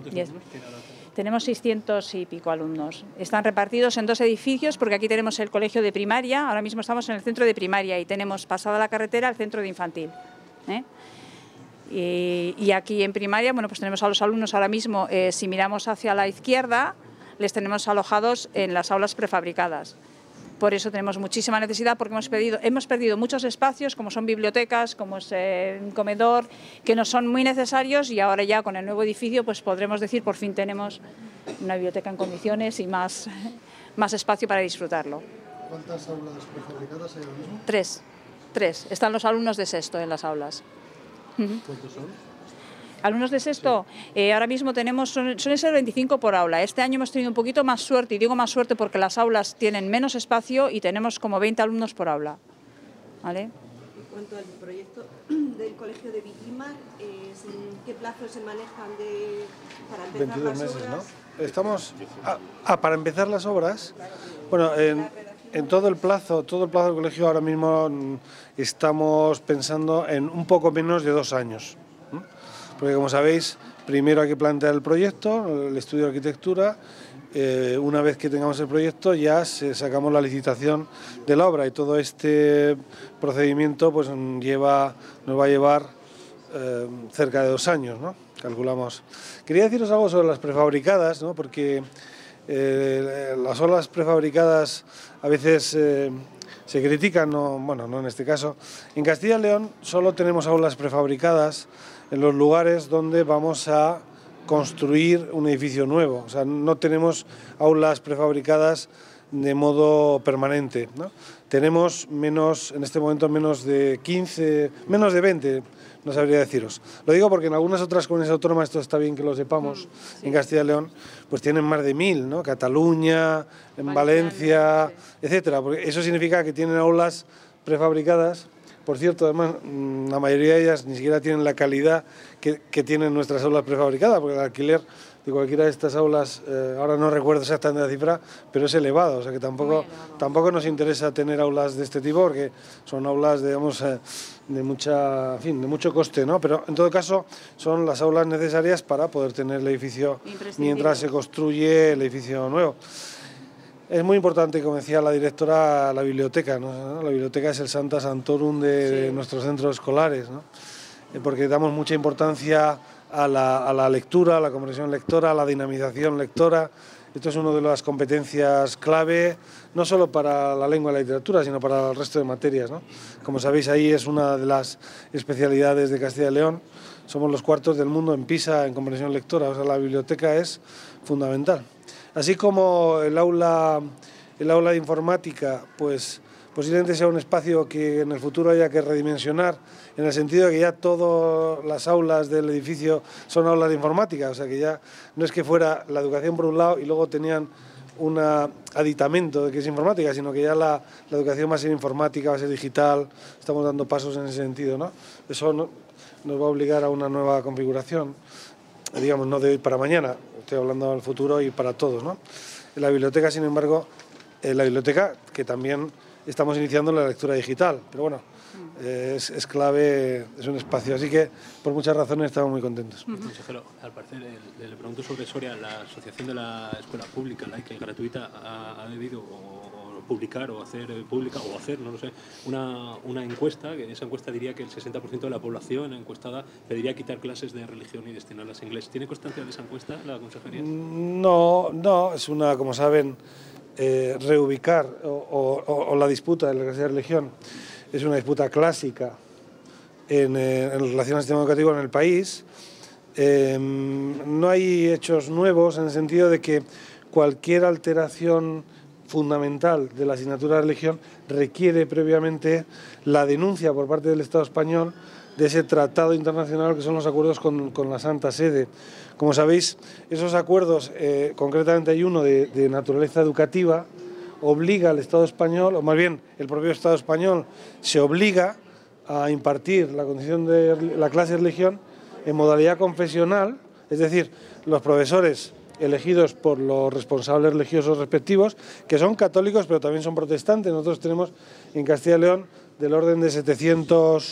¿Cuántos alumnos tiene ahora? Tenemos 600 y pico alumnos. Están repartidos en 2 edificios porque aquí tenemos el colegio de primaria, ahora mismo estamos en el centro de primaria y tenemos pasada la carretera el centro de infantil. Y aquí en primaria, bueno, pues tenemos a los alumnos ahora mismo, si miramos hacia la izquierda, les tenemos alojados en las aulas prefabricadas. Por eso tenemos muchísima necesidad porque hemos perdido muchos espacios como son bibliotecas, como es un comedor, que nos son muy necesarios y ahora ya con el nuevo edificio pues podremos decir por fin tenemos una biblioteca en condiciones y más espacio para disfrutarlo. ¿Cuántas aulas prefabricadas hay ahora mismo? 3. Están los alumnos de sexto en las aulas. ¿Cuántos son? Alumnos de sexto, ahora mismo suelen ser 25 por aula. Este año hemos tenido un poquito más suerte, y digo más suerte porque las aulas tienen menos espacio y tenemos como 20 alumnos por aula. ¿Vale? En cuanto al proyecto del colegio de Villimar, ¿en qué plazo se manejan para empezar 22 las meses, obras? ¿no? Estamos para empezar las obras. Bueno, en todo el plazo del colegio ahora mismo estamos pensando en un poco menos de 2 años. Porque como sabéis, primero hay que plantear el proyecto, el estudio de arquitectura. Una vez que tengamos el proyecto ya sacamos la licitación de la obra y todo este procedimiento pues nos va a llevar cerca de 2 años, ¿no? Calculamos. Quería deciros algo sobre las prefabricadas, ¿no? Porque las aulas prefabricadas a veces se critican, no en este caso. En Castilla y León solo tenemos aulas prefabricadas en los lugares donde vamos a construir un edificio nuevo. O sea, no tenemos aulas prefabricadas de modo permanente, ¿no? Tenemos en este momento menos de 15, menos de 20, no sabría deciros. Lo digo porque en algunas otras comunidades autónomas, esto está bien que lo sepamos, sí. En Castilla y León, pues tienen más de 1000, ¿no? Cataluña, en Valencia, etcétera. Porque eso significa que tienen aulas prefabricadas. Por cierto, además, la mayoría de ellas ni siquiera tienen la calidad que tienen nuestras aulas prefabricadas, porque el alquiler de cualquiera de estas aulas, ahora no recuerdo exactamente la cifra, pero es elevado, o sea que tampoco nos interesa tener aulas de este tipo, porque son aulas, digamos, de mucho coste, ¿no? Pero en todo caso son las aulas necesarias para poder tener el edificio mientras se construye el edificio nuevo. Es muy importante, como decía la directora, la biblioteca, ¿no? La biblioteca es el Sancta Sanctorum de nuestros centros escolares, ¿no? Porque damos mucha importancia a la lectura, a la comprensión lectora, a la dinamización lectora. Esto es una de las competencias clave, no solo para la lengua y la literatura, sino para el resto de materias, ¿no? Como sabéis, ahí es una de las especialidades de Castilla y León. Somos los cuartos del mundo en PISA en comprensión lectora, o sea, la biblioteca es fundamental. Así como el aula de informática, pues posiblemente sea un espacio que en el futuro haya que redimensionar, en el sentido de que ya todas las aulas del edificio son aulas de informática, o sea que ya no es que fuera la educación por un lado y luego tenían un aditamento de que es informática, sino que ya la educación va a ser informática, va a ser digital, estamos dando pasos en ese sentido, ¿no? Eso nos va a obligar a una nueva configuración, digamos, no de hoy para mañana, estoy hablando del futuro y para todos, ¿no? En la biblioteca, sin embargo, que también estamos iniciando la lectura digital, pero bueno, es clave, es un espacio, así que por muchas razones estamos muy contentos. Consejero, al parecer, le pregunto sobre Soria, la Asociación de la Escuela Pública, laica y gratuita, ha debido publicar o hacer pública, o hacer, no lo sé, una encuesta, que esa encuesta diría que el 60% de la población encuestada pediría quitar clases de religión y destinarlas a inglés. ¿Tiene constancia de esa encuesta la consejería? No, es una, como saben, reubicar o la disputa de la clase de religión es una disputa clásica en relación al sistema educativo en el país. No hay hechos nuevos en el sentido de que cualquier alteración fundamental de la asignatura de religión requiere previamente la denuncia por parte del Estado español de ese tratado internacional que son los acuerdos con la Santa Sede. Como sabéis, esos acuerdos, concretamente hay uno de naturaleza educativa, obliga al Estado español, o más bien el propio Estado español se obliga a impartir la condición de la clase de religión en modalidad confesional, es decir, los profesores elegidos por los responsables religiosos respectivos, que son católicos pero también son protestantes. Nosotros tenemos en Castilla y León del orden de 700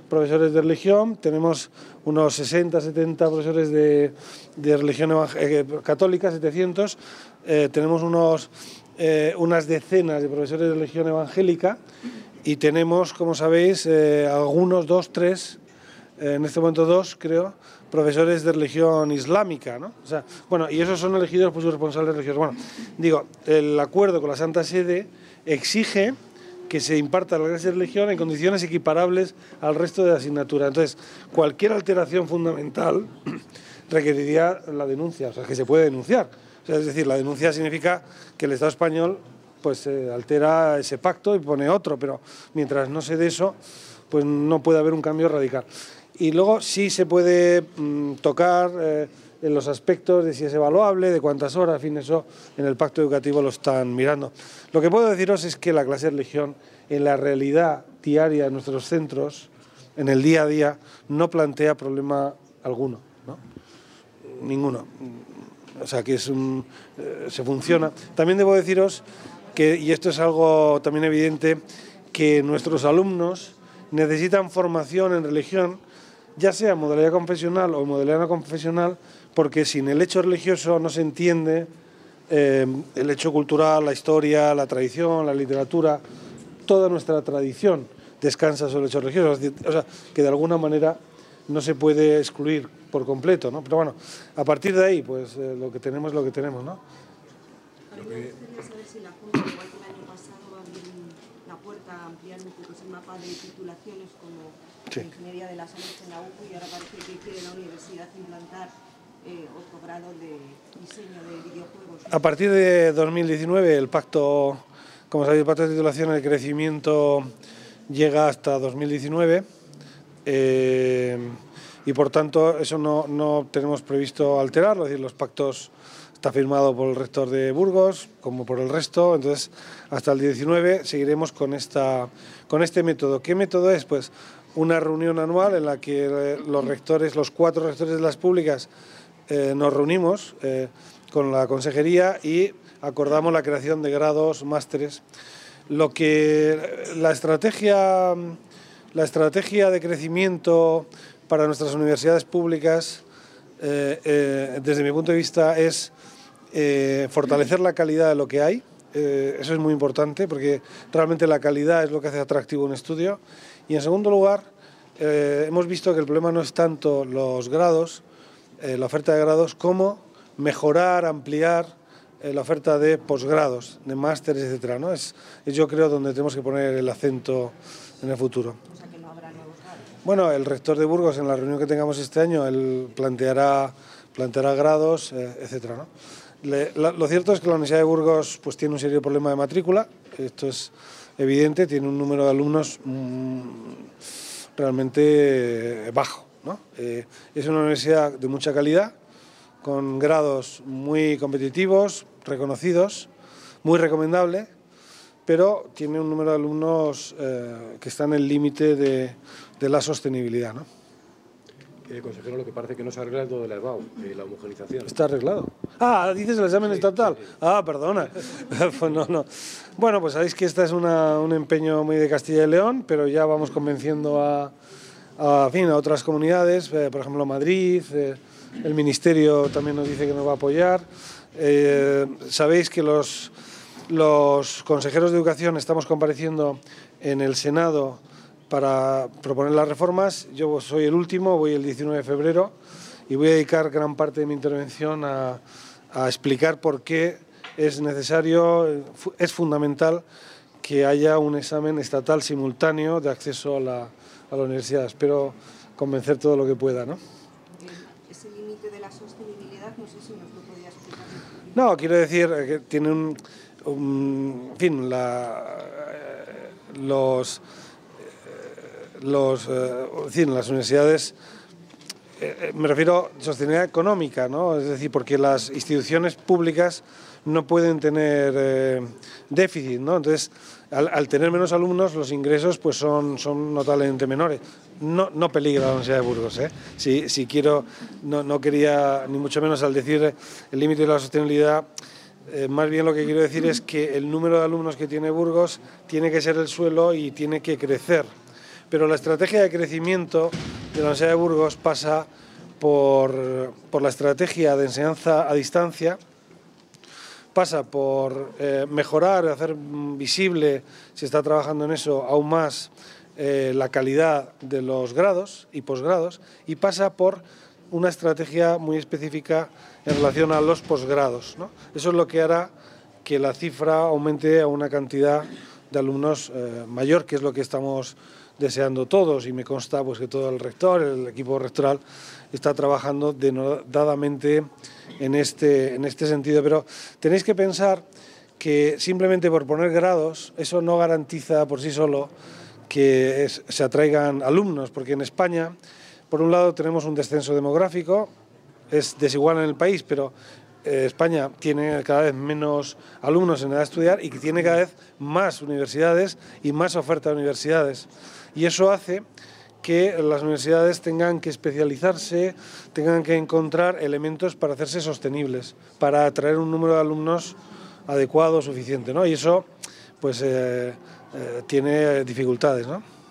profesores de religión, tenemos unos 60, 70 profesores de religión católica, 700, tenemos unas decenas de profesores de religión evangélica y tenemos, como sabéis, algunos, 2, 3, en este momento 2, creo, profesores de religión islámica, ¿no? O sea, bueno, y esos son elegidos por sus responsables religiosos. Bueno, digo, el acuerdo con la Santa Sede exige que se imparta la clase de religión en condiciones equiparables al resto de la asignatura. Entonces, cualquier alteración fundamental requeriría la denuncia, o sea, que se puede denunciar. O sea, es decir, la denuncia significa que el Estado español pues altera ese pacto y pone otro, pero mientras no se dé eso, pues no puede haber un cambio radical. Y luego sí se puede tocar en los aspectos de si es evaluable, de cuántas horas, en fin, eso en el pacto educativo lo están mirando. Lo que puedo deciros es que la clase de religión en la realidad diaria de nuestros centros, en el día a día, no plantea problema alguno, ¿no? Ninguno. O sea, que se funciona. También debo deciros que, y esto es algo también evidente, que nuestros alumnos necesitan formación en religión, ya sea en modalidad confesional o en modalidad no confesional, porque sin el hecho religioso no se entiende el hecho cultural, la historia, la tradición, la literatura, toda nuestra tradición descansa sobre el hecho religioso, o sea, que de alguna manera no se puede excluir por completo, ¿no? Pero bueno, a partir de ahí, pues lo que tenemos es lo que tenemos, ¿no? A mí me gustaría saber si la Junta, igual que el año pasado, va a abrir la puerta a ampliar un poco ese mapa de titulaciones como la Ingeniería de la Salud en la UPU, y ahora parece que quiere la universidad implantar otro grado de diseño de videojuegos. A partir de 2019 el pacto, como sabéis, el pacto de titulación, el crecimiento llega hasta 2019 y por tanto eso no tenemos previsto alterarlo, es decir, los pactos está firmado por el rector de Burgos como por el resto, entonces hasta el 19 seguiremos con este método. ¿Qué método es? Pues una reunión anual en la que los 4 rectores de las públicas nos reunimos con la consejería y acordamos la creación de grados, másteres. La estrategia de crecimiento para nuestras universidades públicas, desde mi punto de vista, es fortalecer la calidad de lo que hay. Eso es muy importante porque realmente la calidad es lo que hace atractivo un estudio. Y en segundo lugar, hemos visto que el problema no es tanto los grados, la oferta de grados, como mejorar, ampliar la oferta de posgrados, de másteres, etcétera, ¿no? Es yo creo donde tenemos que poner el acento en el futuro. O sea, que no habrá nuevos grados. Bueno, el rector de Burgos, en la reunión que tengamos este año, él planteará grados, etcétera, ¿no? Lo cierto es que la Universidad de Burgos pues tiene un serio problema de matrícula, esto es evidente, tiene un número de alumnos realmente bajo, ¿no? Es una universidad de mucha calidad, con grados muy competitivos, reconocidos, muy recomendable, pero tiene un número de alumnos que está en el límite de la sostenibilidad, ¿no? Consejero, lo que parece que no se arregla es todo del ERBAU, la homogenización. Está arreglado. Ah, dices el examen estatal. Sí. Ah, perdona. Pues no. Bueno, pues sabéis que este es un empeño muy de Castilla y León, pero ya vamos convenciendo a otras comunidades, por ejemplo Madrid, el Ministerio también nos dice que nos va a apoyar. Sabéis que los consejeros de educación estamos compareciendo en el Senado para proponer las reformas. Yo soy el último, voy el 19 de febrero y voy a dedicar gran parte de mi intervención a explicar por qué es necesario, es fundamental que haya un examen estatal simultáneo de acceso a la universidad. Espero convencer todo lo que pueda, ¿no? Ese límite de la sostenibilidad, no sé si nos lo podía explicar. No, quiero decir que tiene en fin, las universidades, me refiero a sostenibilidad económica, ¿no? Es decir, porque las instituciones públicas no pueden tener déficit, ¿no? Entonces, al tener menos alumnos, los ingresos pues son notablemente menores. No peligra la Universidad de Burgos, ¿eh? Si quiero, no quería, ni mucho menos al decir el límite de la sostenibilidad, más bien lo que quiero decir es que el número de alumnos que tiene Burgos tiene que ser el suelo y tiene que crecer. pero la estrategia de crecimiento de la Universidad de Burgos pasa por la estrategia de enseñanza a distancia, pasa por mejorar, hacer visible, se está trabajando en eso aún más, la calidad de los grados y posgrados, y pasa por una estrategia muy específica en relación a los posgrados, ¿no? Eso es lo que hará que la cifra aumente a una cantidad de alumnos mayor, que es lo que estamos deseando todos, y me consta pues que todo el rector, el equipo rectoral, está trabajando denodadamente en este sentido. Pero tenéis que pensar que simplemente por poner grados, eso no garantiza por sí solo que se atraigan alumnos, porque en España, por un lado, tenemos un descenso demográfico, es desigual en el país, pero España tiene cada vez menos alumnos en edad de estudiar y que tiene cada vez más universidades y más oferta de universidades. Y eso hace que las universidades tengan que especializarse, tengan que encontrar elementos para hacerse sostenibles, para atraer un número de alumnos adecuado, suficiente, ¿no? Y eso pues tiene dificultades, ¿no?